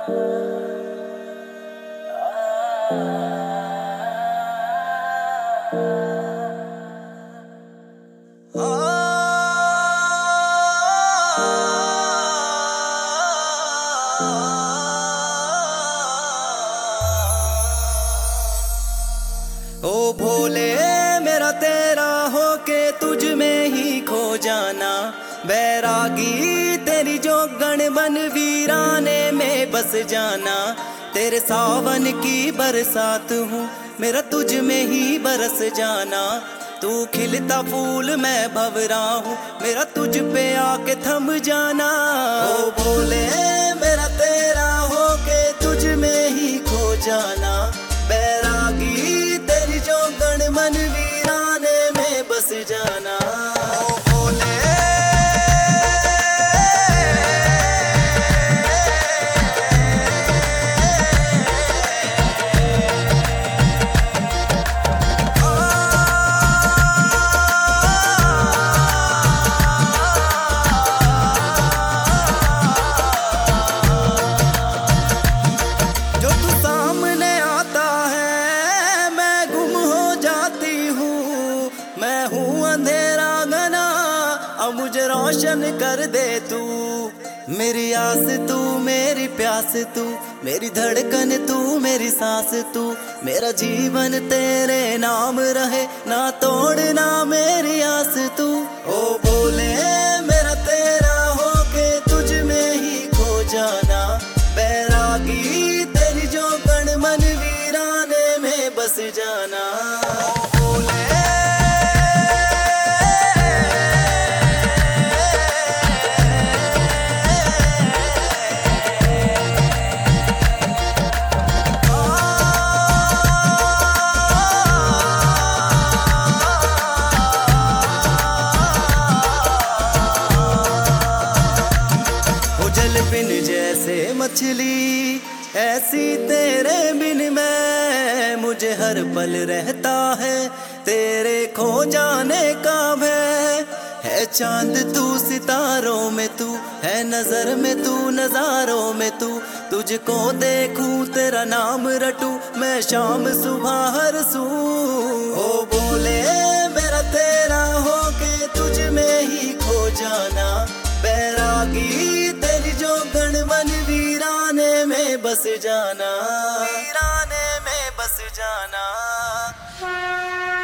ओ भोले मेरा तेरा होके तुझ में ही खो जाना, बैरागी तेरी जो गण बन वीराने में बस जाना। तेरे सावन की बरसात हूँ, मेरा तुझ में ही बरस जाना। तू खिलता फूल मैं भंवरा हूँ, मेरा तुझ पे आके थम जाना। ओ भोले मेरा तेरा होके तुझ में ही खो जाना, बैरागी तेरी जो गण मन वीराने में बस जाना। ओ भोले जो तू सामने आता है मैं गुम हो जाती हूँ। मैं हूँ अंधेरा घना, अब मुझे रोशन कर दे तू। मेरी आस तू, मेरी प्यास तू, मेरी धड़कन तू, मेरी सांस तू। मेरा जीवन तेरे नाम रहे, ना तोड़ना मेरी आस तू। ओ भोले मेरा तेरा होके तुझ में ही खो जाना, बैरागी तेरी जो गण मन वीराने में बस जाना। ओ भोले जल बिन जैसे मछली ऐसी तेरे बिन मैं, मुझे हर पल रहता है तेरे खो जाने का भय। है चांद तू सितारों में तू, है नजर में तू नजारों में तू। तुझको देखूं तेरा नाम रटूं, मैं शाम सुबह हर सू। ओ बोले मेरा तेरा होके तुझ में ही खो जाना, बैरागी तेरी जो गण मन वीराने में बस जाना, वीराने में बस जाना।